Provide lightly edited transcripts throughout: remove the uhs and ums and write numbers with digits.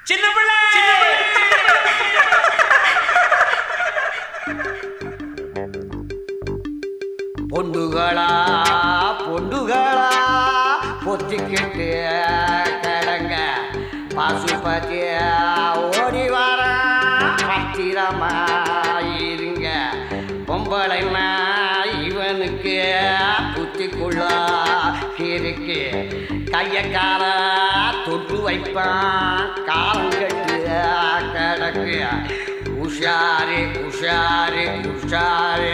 சின்ன பிள்ளை பொண்டுகளா பொண்டுகளா பொத்திக்கிட்டு கிடங்க பசுபதி ஓடி வர பத்திரமா இருங்க பொம்பளைமா இவனுக்கு குத்திக்குள்ள இருக்கு கையக்கார தொட்டு வைப்பான் காலங்கட்டு கிடக்கு உஷாரு உஷாரு உஷாரு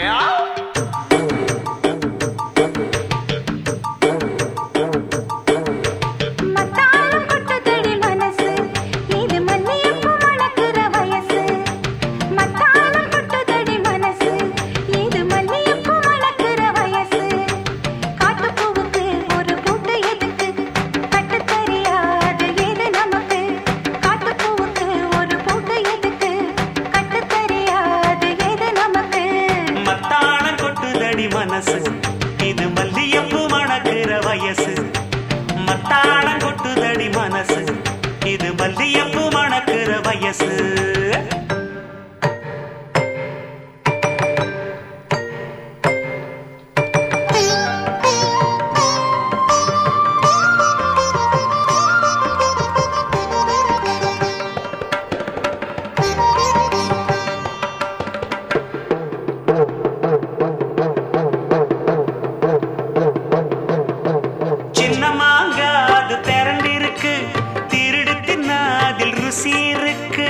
இது மல்லியப்பு மணக்கிற வயசு மத்தாளம் கொட்டுதடி மனசு இது மல்லியப்பு மணக்கிற வயசு இருக்கு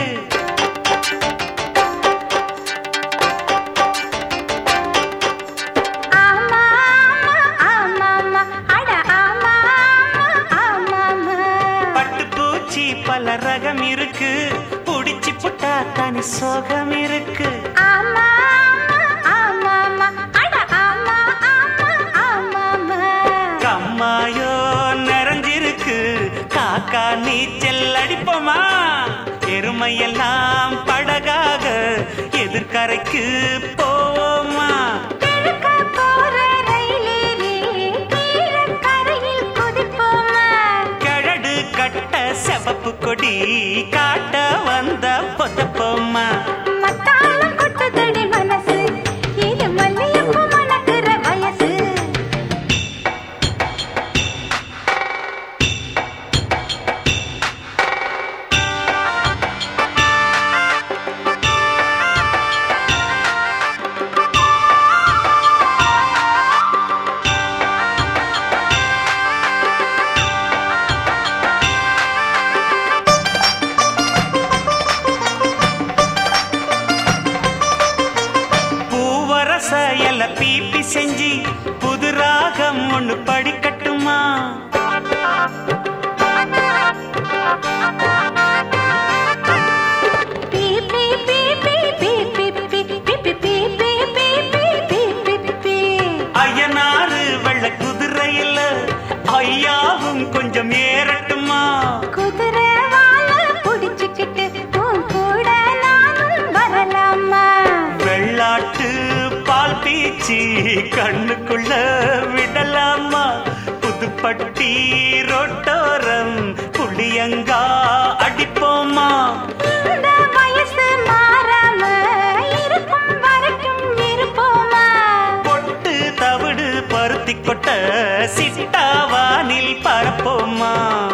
பட்டுப்பூச்சி பல ரகம் இருக்கு புடிச்சு புட்டா தனி சோகம் இருக்கு கம்மாயோ நிறைஞ்சிருக்கு காக்கா நீச்சல் அடிப்போமா எருமையெல்லாம் படகாக எதிர்கரைக்கு போவோமா கழடு கட்ட செவப்பு கொடி காட்ட வந்த பொத்தப்போமா பீப்பி செஞ்சு புது ராகம் ஒண்ணு படிக்கட்டுமா ஐயனாறு வெள்ள குதிரையில ஐயாவும் கொஞ்சம் ஏறட்டுமா குதிரை வாழ புடிச்சுக்கிட்டு கூட நானும் வரலாமா வெள்ளாட்டு பால் பீச்சி கண்ணுக்குள்ள விடலாமா புதுப்பட்டி ரோட்டோரம் புளியங்கா அடிப்போமா இந்த வயசு மாறாம இருக்கும் வரைக்கும் இருப்போமா பொட்டு தவிடு பருத்தி கொட்ட சிட்டாவானில் பரப்போமா